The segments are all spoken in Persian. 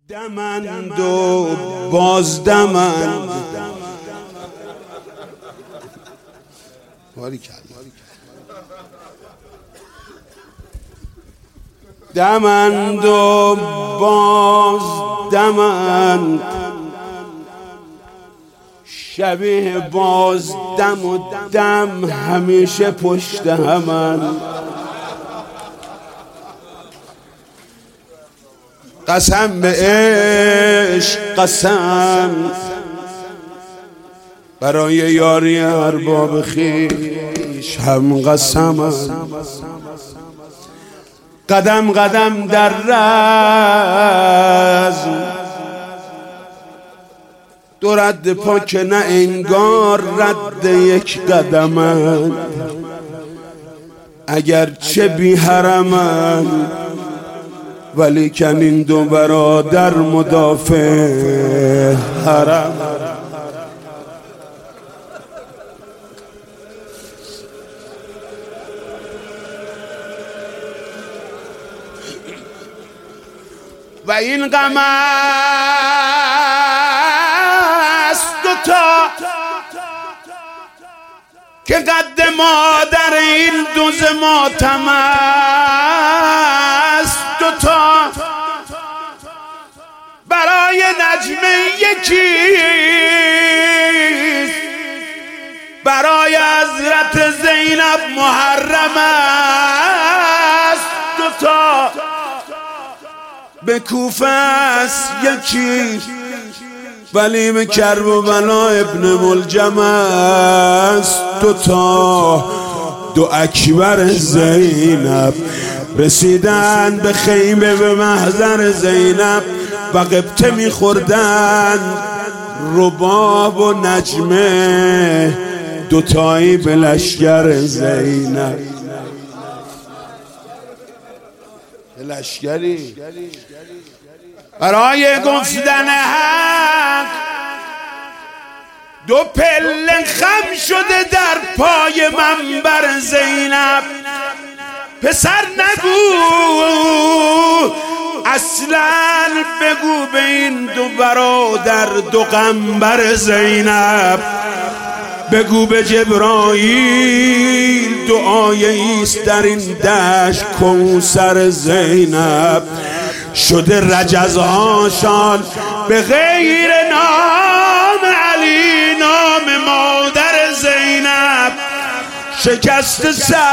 دمند و بازدمند دمند و بازدمند شبیه بازدم و دم همیشه پشت همند. قسم به عشق قسم برای یاری ارباب خویش هم قسم. قدم قدم در رزم دو رد پا که نه انگار رد یک قدمند، اگرچه بی حرمند ولیکن این دو برادر مدافع حرم. و این غم است دوتا که قد مادر این دوز ماتم است دوتا. برای نجمه یکیست، برای حضرت زینب محرم است دوتا. به کوفه است یکی ولی به کربلا ابن ملجم است دوتا. دو اکبر زینب رسیدن به خیمه به محضر زینب و قبطه میخوردن رباب و نجمه دوتایی به لشگر زینب. لشگری برای گفتن حق دو پله خم شده در پای منبر زینب. پسر نگو اصلا بگو به این دو برادر دو غمبر زینب. بگو به جبرائیل دعای ایست در این دشت کوثر زینب. شده رجزهاشان به غیر نام علی نام مادر زینب. شکست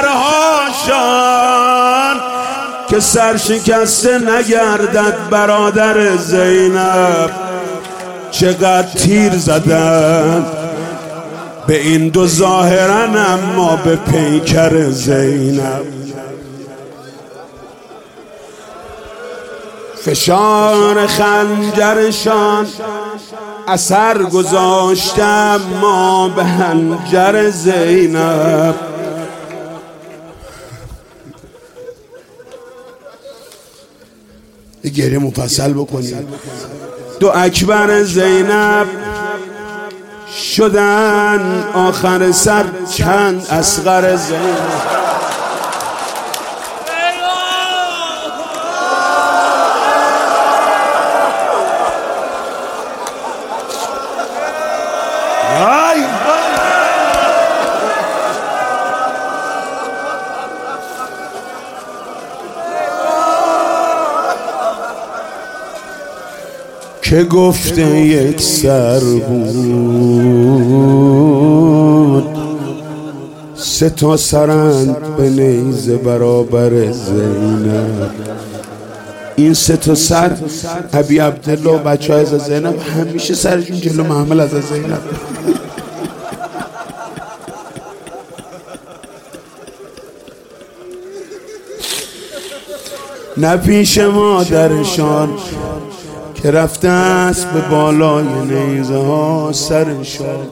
سرهاشان که سر شکسته نگردد برادر زینب. چقدر تیر زدن به این دو ظاهرن اما به پیکر زینب. فشار خنجرشان اثر گذاشته اما به حنجر زینب. گریه مفصل بکنید. دو اکبر زینب شدن آخر سر چند اصغر زینب. که گفته یک سر بود سه تا سرند به نیزه برابر زینب. این سه تا سر ابی عبدالله و بچه های از زینب همیشه سرشون جلو محمل از زینب. نه پیش مادرشان که رفته است به بالای نیزه ها سرشان.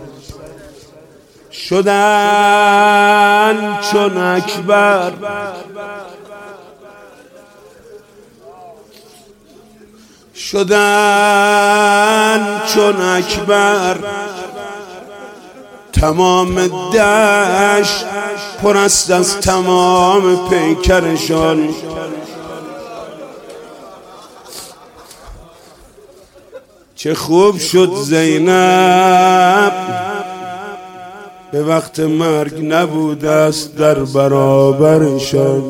شدن چون اکبر شدن چون اکبر. تمام دشت پر است از تمام پیکرشان. چه خوب شد زینب به وقت مرگ نبود است در برابرشان،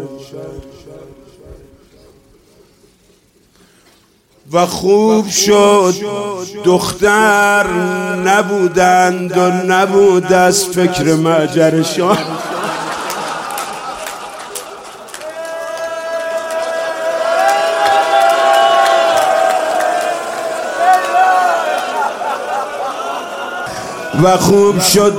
و خوب شد دختر نبودند و نبود از فکر معجرشان. و خوب شد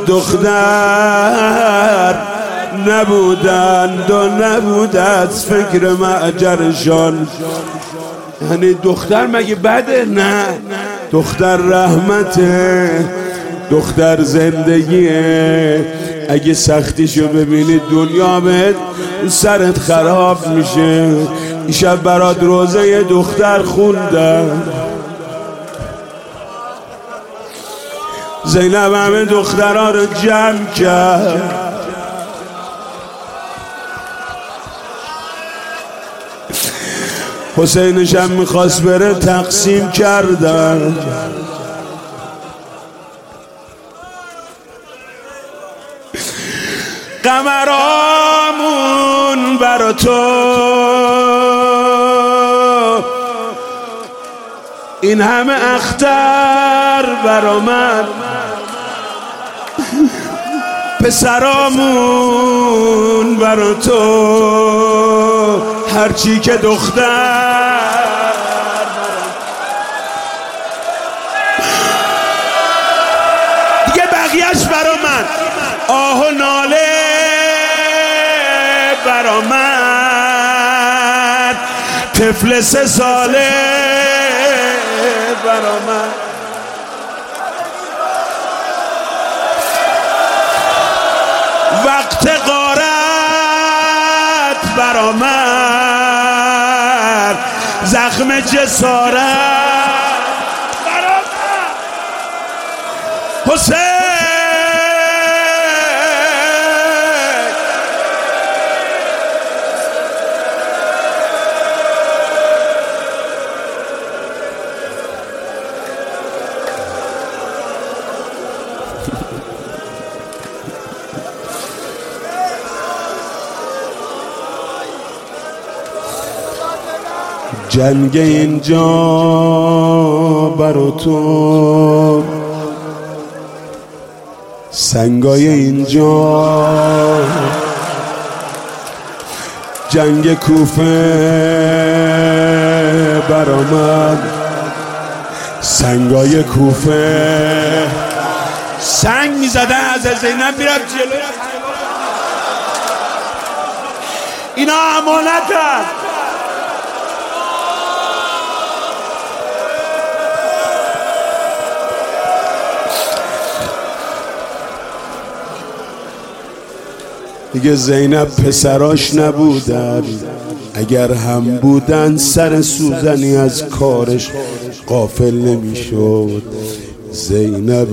دختر نبودند و نبود از فکر معجرشان. یعنی دختر مگه بده؟ نه، دختر رحمته، دختر زندگیه. اگه سختیشو ببینی دنیا بهت سرت خراب میشه. این شب برات روزه دختر خوندم. زینب همه دخترها رو جمع کرد، حسینش هم میخواست بره تقسیم کردن. قمرامون برا تو این همه اختر برا من، پسرامون برا تو هرچی که دختر. دیگه بقیهش برا من، آه و ناله برا من، طفل 3 ساله برا من. وقت غارت برا من، زخم جسارت برا من. حسین جنگ اینجا برا تو، سنگای اینجا، جنگ کوفه برا من، سنگای کوفه. سنگ میزده از زینب میرم جلو. اینا امانت هست. دیگه زینب پسراش نبودن، اگر هم بودن سر سوزنی از کارش غافل نمیشد. زینب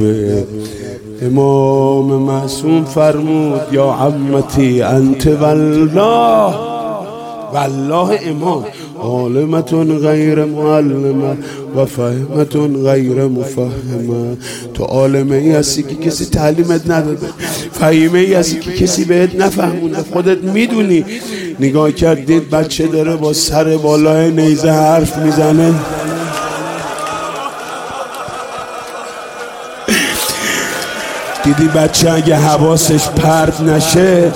امام معصوم فرمود یا عمتی انت والله، والله امام عالمتون غیر معلمه و فهمتون غیر مفهمه. تو عالمه ای هستی که کسی تعلیمت نداده، فهیمه ای هستی که کسی بهت نفهمونه، خودت میدونی. نگاه کردید بچه داره با سر بالای نیزه حرف میزنه، دیدی بچه اگه حواسش پرت نشه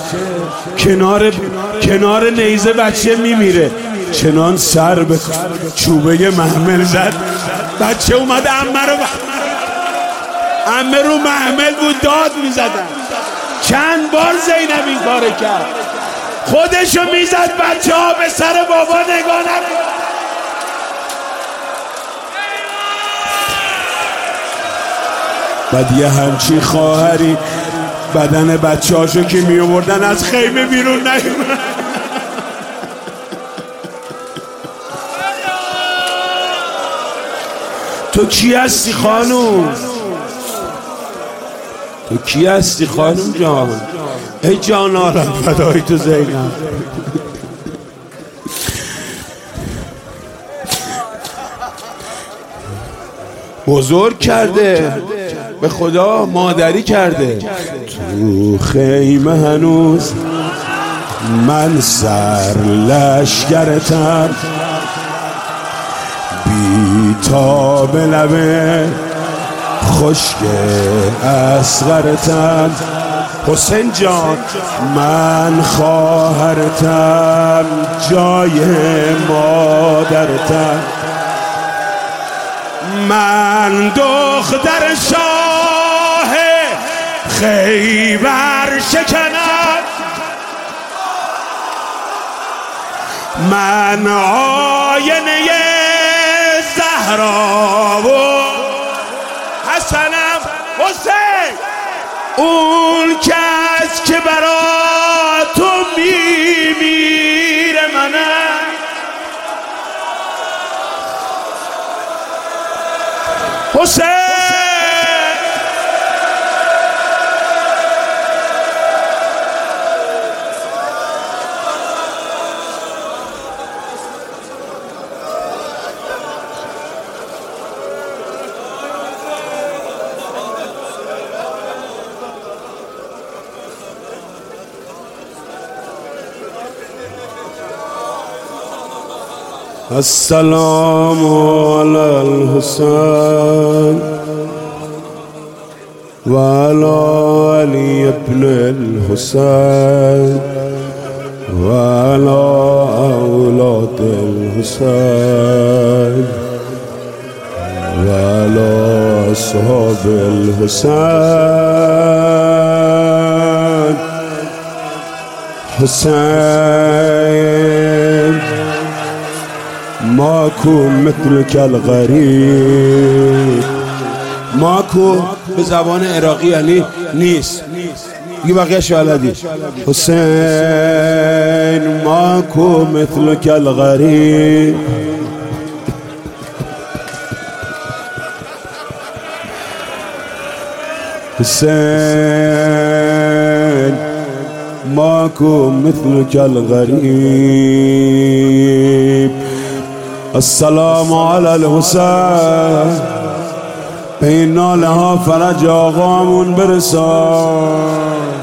کنار نیزه بچه میمیره. چنان سر به چوبه محمل زد، بچه اومد عمه رو محمل بود داد میزدن. چند بار زینب این کار کرد، خودشو میزد، بچه ها به سر بابا نگاه نکن. بعد یه همچی خواهری بدن بچه هاشو که می آوردن از خیمه بیرون نیومد. تو کی هستی خانوم؟ تو کی هستی خانوم جان؟ ای جان آرم فدای تو زینب. بزرگ کرده، به خدا مادری کرده. تو خیمه هنوز من سر لشکرتم، بی تاب لبه خشک اصغرتم. حسین جان من خواهرتم، جای مادرتم. من دختر شاه خیبر شکنم، من آینه زهرا و حسنم. حسین اون کس که برا تو میمیره منم. حسین السلام علی الحسین و علی علی ابن الحسین و علی اولاد الحسین و علی اصحاب الحسین. حسین ماکو مثلک الغریب. ماکو به زبان عراقی یعنی نیست، دیگه بقیه‌اش بلدی. حسین ماکو مثلک الغریب. حسین ماکو مثلک الغریب. السلام علی الحسین، به این ناله ها فرج آقامون برسان.